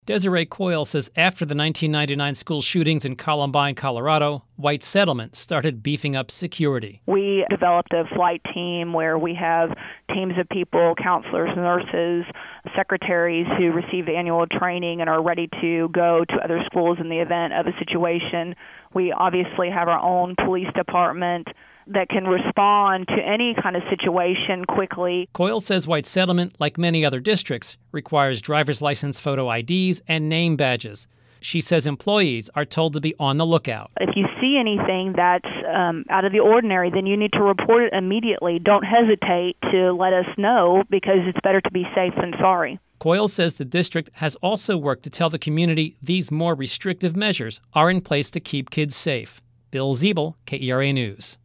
Desiree Coyle says after the 1999 school shootings in Columbine, Colorado, White Settlement started beefing up security. We developed a flight team where we have teams of people, counselors, nurses, secretaries who receive annual training and are ready to go to other schools in the event of a situation. We obviously have our own police department that can respond to any kind of situation quickly. Coyle says White Settlement, like many other districts, requires driver's license photo IDs and name badges. She says employees are told to be on the lookout. If you see anything that's out of the ordinary, then you need to report it immediately. Don't hesitate to let us know because it's better to be safe than sorry. Coyle says the district has also worked to tell the community these more restrictive measures are in place to keep kids safe. Bill Ziebel, KERA News.